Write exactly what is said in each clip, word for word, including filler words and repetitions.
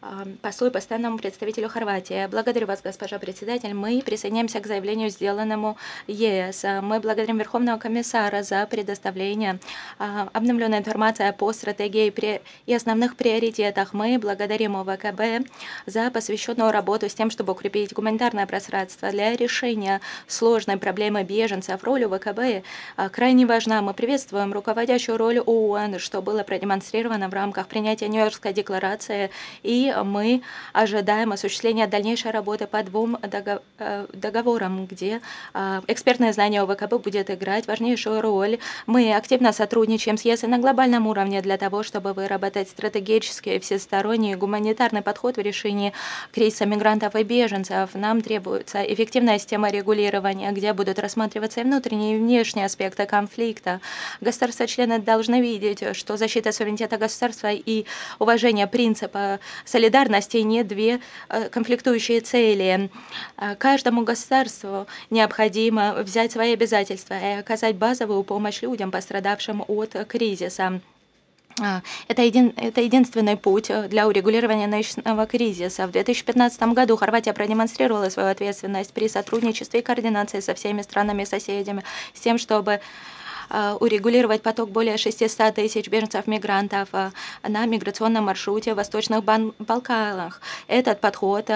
послу и постоянному представителю Хорватии. Благодарю вас, госпожа председатель. Мы присоединяемся к заявлению, сделанному ЕС. Мы благодарим Верховного комиссара за предоставление обновленной информации по стратегии и основных приоритетах. Мы благодарим ОВКБ за посвященную работу с тем, чтобы укрепить гуманитарное пространство для решения сложной проблемы беженцев. Роль ОВКБ крайне важна. Мы приветствуем руководящую роль ООН, что было продемонстрировано в рамках принятия Нью-Йоркской декларации, и мы ожидаем осуществления дальнейшей работы по двум договорам, где экспертное знание ОВКБ будет играть важнейшую роль. Мы активно сотрудничаем с ЕС на глобальном уровне для того, чтобы выработать стратегический, всесторонний гуманитарный подход в решении кризиса мигрантов и беженцев. Нам требуется эффективная система регулирования, где будут рассматриваться и внутренние, и внешние аспекты конфликта. Государства-члены должны видеть, что защита суверенитета государства и уважение принципа солидарности не две конфликтующие цели. Каждому государству необходимо взять свои обязательства и оказать базовую помощь людям, пострадавшим от кризиса. Это, един, это единственный путь для урегулирования нынешнего кризиса. В две тысячи пятнадцатом году Хорватия продемонстрировала свою ответственность при сотрудничестве и координации со всеми странами-соседями с тем, чтобы урегулировать поток более шестисот тысяч беженцев-мигрантов на миграционном маршруте в Восточных Балканах. Этот подход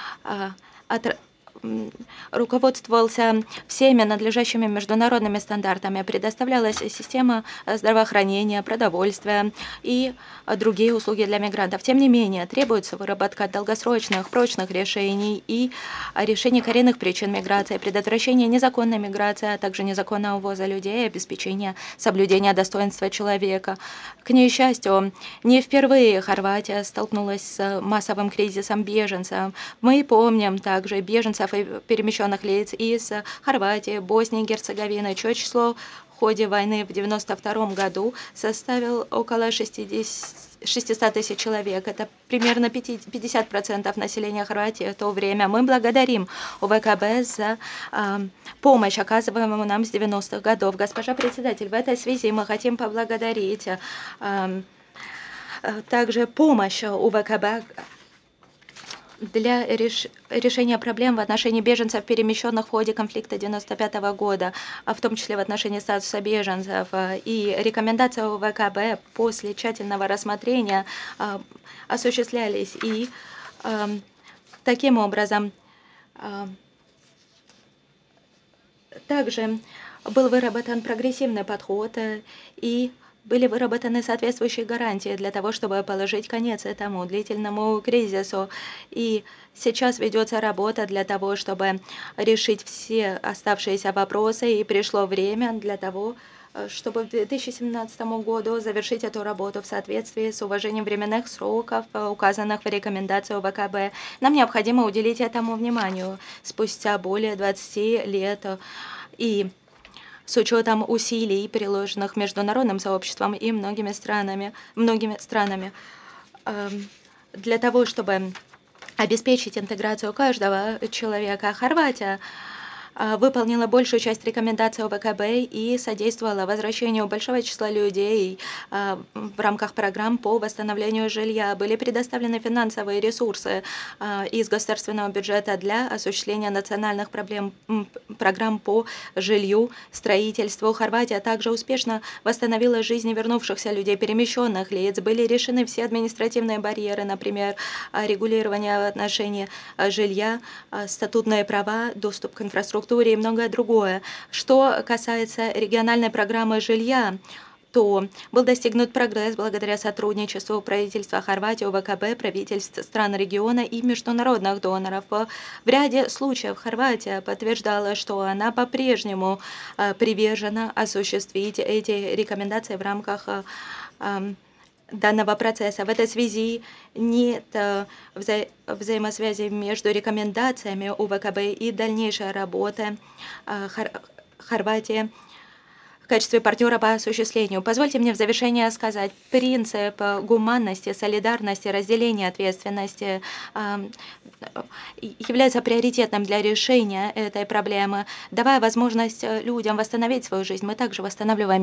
от руководствовался всеми надлежащими международными стандартами, предоставлялась система здравоохранения, продовольствия и другие услуги для мигрантов. Тем не менее, требуется выработка долгосрочных, прочных решений и решение коренных причин миграции, предотвращение незаконной миграции, а также незаконного ввоза людей и обеспечение соблюдения достоинства человека. К несчастью, не впервые Хорватия столкнулась с массовым кризисом беженцев. Мы помним также беженцев и перемещенных лиц из Хорватии, Боснии и Герцеговины, чье число в ходе войны в девяносто втором году составил около шестисот тысяч человек. Это примерно пятьдесят процентов населения Хорватии в то время. Мы благодарим ОВКБ за э, помощь, оказываемую нам с девяностых годов. Госпожа председатель, в этой связи мы хотим поблагодарить э, также помощь ОВКБ для реш... решения проблем в отношении беженцев, перемещенных в ходе конфликта девяносто пятого года, в том числе в отношении статуса беженцев. И рекомендации ОВКБ после тщательного рассмотрения осуществлялись. И таким образом также был выработан прогрессивный подход и были выработаны соответствующие гарантии для того, чтобы положить конец этому длительному кризису. И сейчас ведется работа для того, чтобы решить все оставшиеся вопросы, и пришло время для того, чтобы в две тысячи семнадцатом году завершить эту работу в соответствии с уважением временных сроков, указанных в рекомендации ОВКБ. Нам необходимо уделить этому вниманию спустя более двадцати лет. И с учетом усилий, приложенных международным сообществом и многими странами, многими странами, для того, чтобы обеспечить интеграцию каждого человека, Хорватия выполнила большую часть рекомендаций ОВКБ и содействовала возвращению большого числа людей в рамках программ по восстановлению жилья. Были предоставлены финансовые ресурсы из государственного бюджета для осуществления национальных проблем, программ по жилью, строительству. Хорватия также успешно восстановила жизни вернувшихся людей, перемещенных лиц. Были решены все административные барьеры, например, регулирование в отношении жилья, статутные права, доступ к инфраструктуре и многое другое. Что касается региональной программы жилья, то был достигнут прогресс благодаря сотрудничеству правительства Хорватии, ОВКБ, правительств стран региона и международных доноров. В ряде случаев Хорватия подтверждала, что она по-прежнему привержена осуществить эти рекомендации в рамках данного процесса. В этой связи нет вза взаимосвязи между рекомендациями ОВКБ и дальнейшей работой Хор Хорватии в качестве партнера по осуществлению. Позвольте мне в завершение сказать, принцип гуманности, солидарности, разделения ответственности является приоритетным для решения этой проблемы, давая возможность людям восстановить свою жизнь. Мы также восстанавливаем